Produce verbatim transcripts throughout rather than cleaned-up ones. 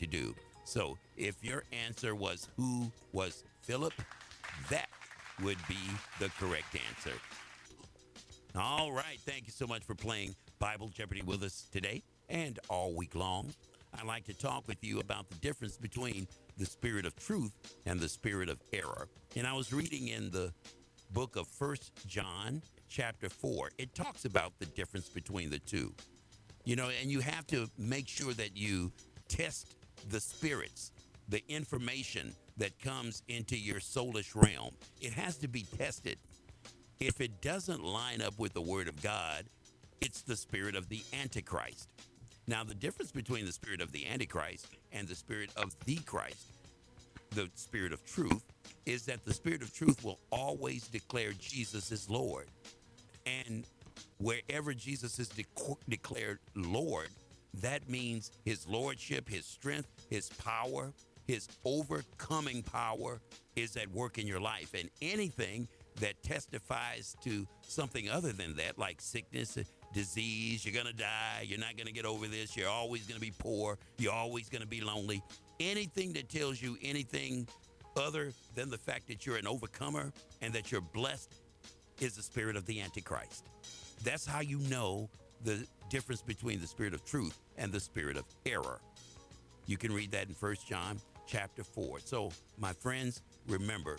do. So if your answer was who was Philip, that would be the correct answer. All right. Thank you so much for playing Bible Jeopardy with us today and all week long. I'd like to talk with you about the difference between the spirit of truth and the spirit of error. And I was reading in the book of First John, chapter four. It talks about the difference between the two. You know, and you have to make sure that you test the spirits, the information that comes into your soulish realm. It has to be tested. If it doesn't line up with the word of God, it's the spirit of the Antichrist. Now, the difference between the spirit of the Antichrist and the spirit of the Christ, the spirit of truth, is that the spirit of truth will always declare Jesus is Lord. And wherever Jesus is de- declared Lord, that means his lordship, his strength, his power, his overcoming power is at work in your life. And anything that testifies to something other than that, like sickness, disease, you're going to die, you're not going to get over this, you're always going to be poor, you're always going to be lonely, anything that tells you anything other than the fact that you're an overcomer and that you're blessed is the spirit of the Antichrist. That's how you know the difference between the spirit of truth and the spirit of error. You can read that in First John chapter four. So, my friends, remember,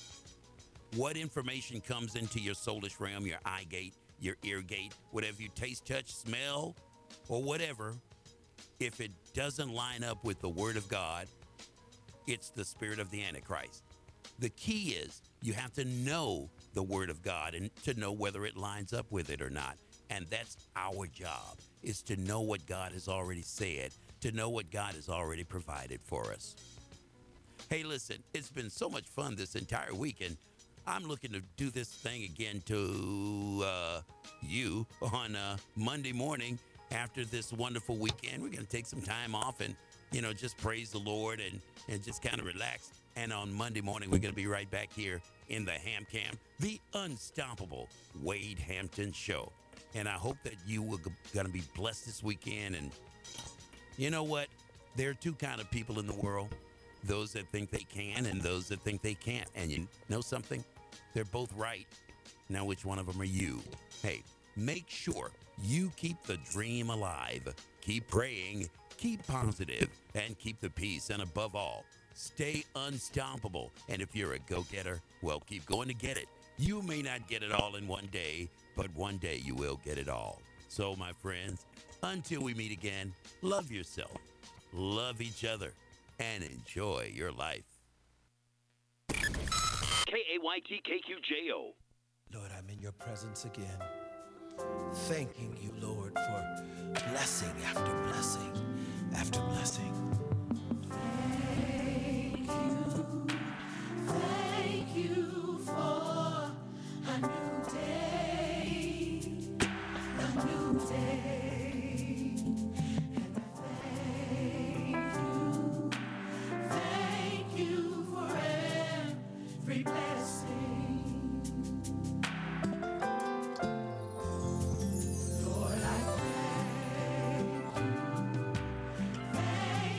what information comes into your soulish realm, your eye gate, your ear gate, whatever you taste, touch, smell, or whatever, if it doesn't line up with the word of God, it's the spirit of the Antichrist. The key is you have to know the word of God and to know whether it lines up with it or not. And that's our job, is to know what God has already said, to know what God has already provided for us. Hey, listen, it's been so much fun this entire week, and I'm looking to do this thing again to uh, you on uh, Monday morning after this wonderful weekend. We're going to take some time off and, you know, just praise the Lord and, and just kind of relax. And on Monday morning, we're going to be right back here in the Ham Cam, the unstoppable Wade Hampton Show. And I hope that you are going to be blessed this weekend. And you know what? There are two kind of people in the world, those that think they can and those that think they can't. And you know something? They're both right. Now, which one of them are you? Hey, make sure you keep the dream alive. Keep praying, keep positive, and keep the peace. And above all, stay unstoppable. And if you're a go-getter, well, keep going to get it. You may not get it all in one day, but one day you will get it all. So, my friends, until we meet again, love yourself, love each other, and enjoy your life. K A Y T K Q J O. Lord, I'm in your presence again, thanking you, Lord, for blessing after blessing after blessing. Thank you, thank you for a new day, a new day. And I thank you, thank you for every blessing. Lord, I thank you, thank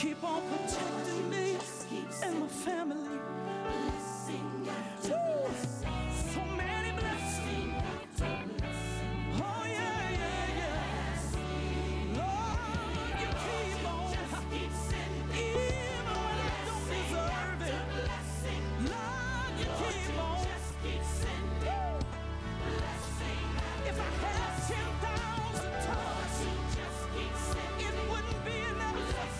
Keep on protecting me and my family. Woo! So many blessings. Oh yeah, yeah, yeah. Lord, you keep on. Even when I don't deserve it. Lord, you keep on. Woo! If I had ten thousand tongues, it wouldn't be enough.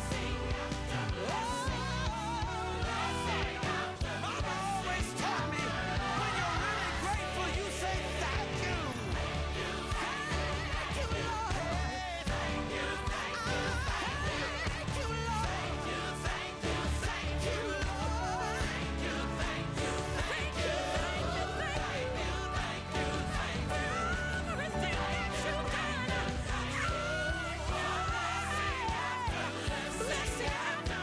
Mama always taught me, when you're really grateful, you say thank you. Thank you, Lord. Thank you, thank you, thank you, Lord. Thank you, thank you, thank you, Lord. Thank you, thank you, thank you, thank you, thank you, thank you. Everything that you've done. Blessing after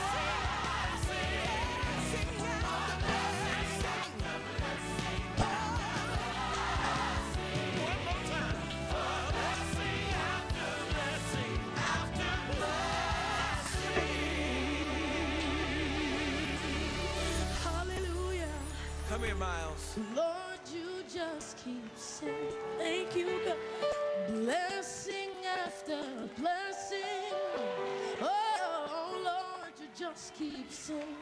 Hallelujah. Come here, Miles. Lord, you just keep saying, thank you, God. Blessing after blessing. Oh, Lord, you just keep saying,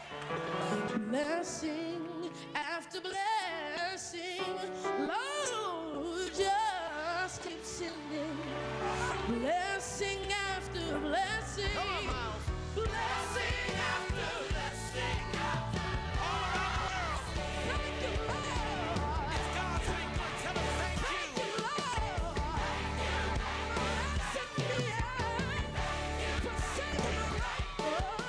blessing after blessing. Lord, just keep sending, blessing after blessing. Come on, Miles. Blessing after blessing. All around the world. Thank you, Lord. If God's been good, tell him thank Thank you. you, Lord. Blessing me and for saving me. Oh,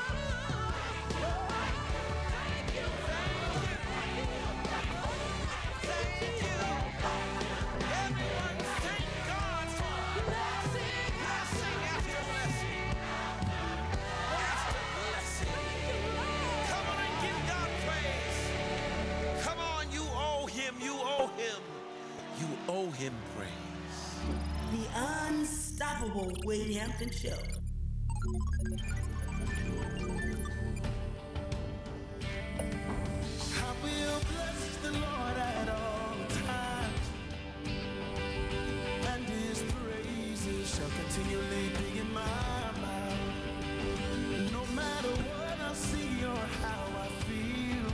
thank you, Thank you. Everyone, thank God for blessing. blessing after blessing. After blessing. Come on and give God praise. Come on, you owe him, you owe him. You owe him praise. The unstoppable Wade Hampton Show. I will bless the Lord at all times, and his praises shall continually be in my mouth. No matter what I see or how I feel,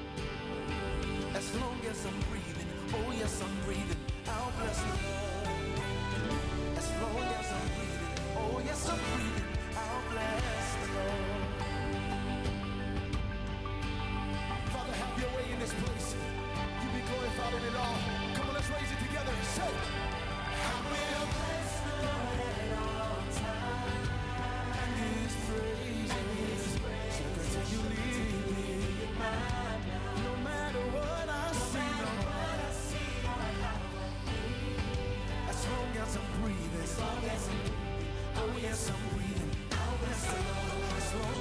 as long as I'm breathing, oh yes, I'm breathing, I'll bless the Lord. As long as I'm breathing, oh yes, I'm breathing, I'll bless the Lord. Father, have your way in this place. You be glorified in it all. Come on, let's raise it together. Say, I will bless the Lord at all times, and his praises shall continually be in my mouth. No matter what I see, as long as I'm breathing, oh yes, I'm breathing, I'll bless the Lord. As long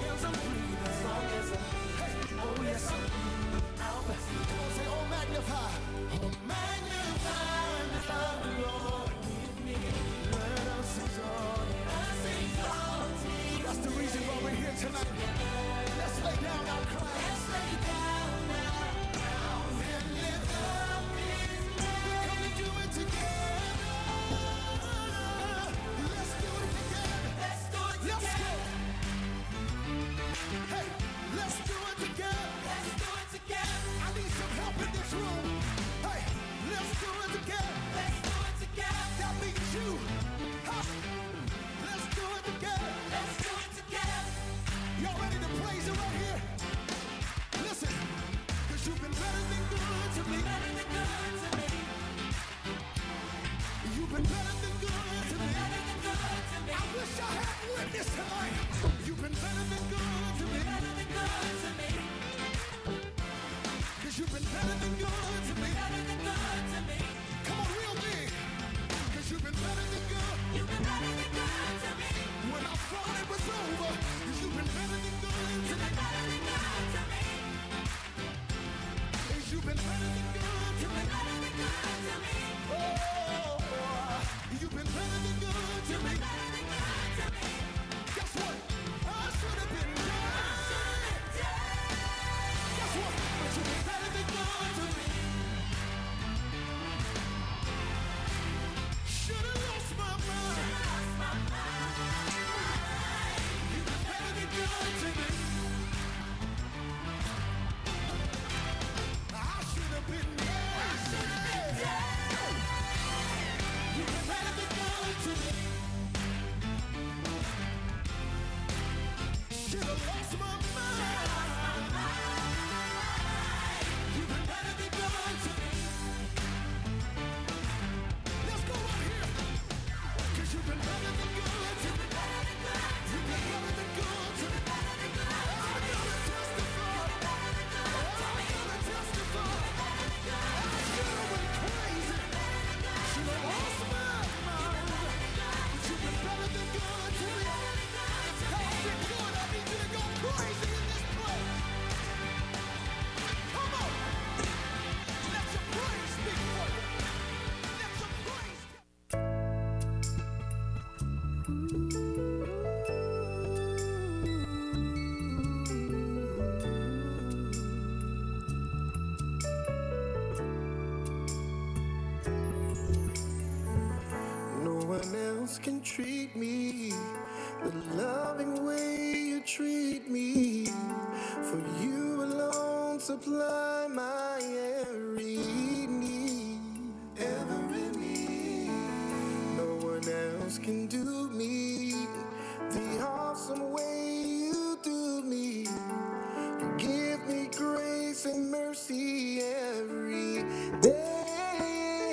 can treat me the loving way you treat me. For you alone supply my every need, every need. No one else can do me the awesome way you do me. You give me grace and mercy every day.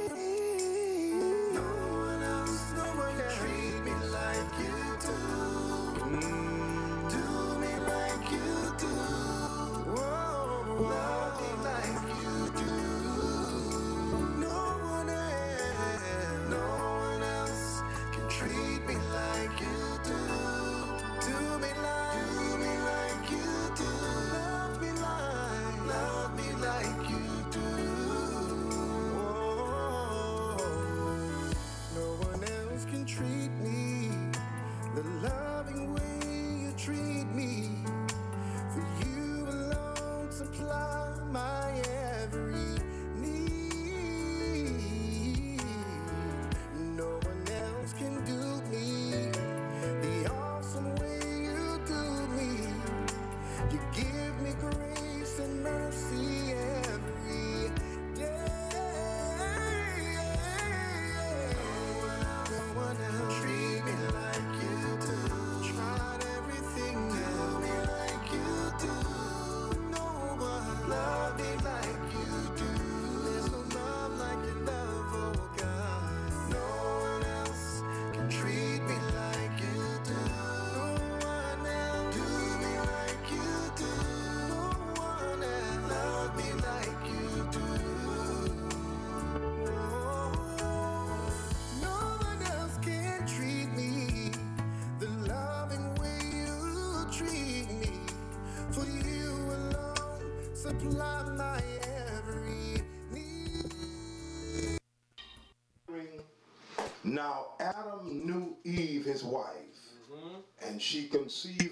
No one else, no one can treat me like you do. Mm, do me like you do. Whoa, love me like you do. No one else, no one else can treat me like you do. Do me like, do me like you do. Love me like, love me like you do. Whoa. No one else can treat me the loving way you treat me. For you alone supply my every need. No one else can do me the awesome way you do me. You give me grace and mercy every day. No one else treat me like you do. Tried everything, do me like you do. No one love me like you do. There's no love like your love, oh God. No one else can treat me like you do. No one else do me like you do. No one else love me like you do. No one else can treat me the loving way you treat me. For you alone supply my every need. Now Adam knew Eve, his wife, and she conceived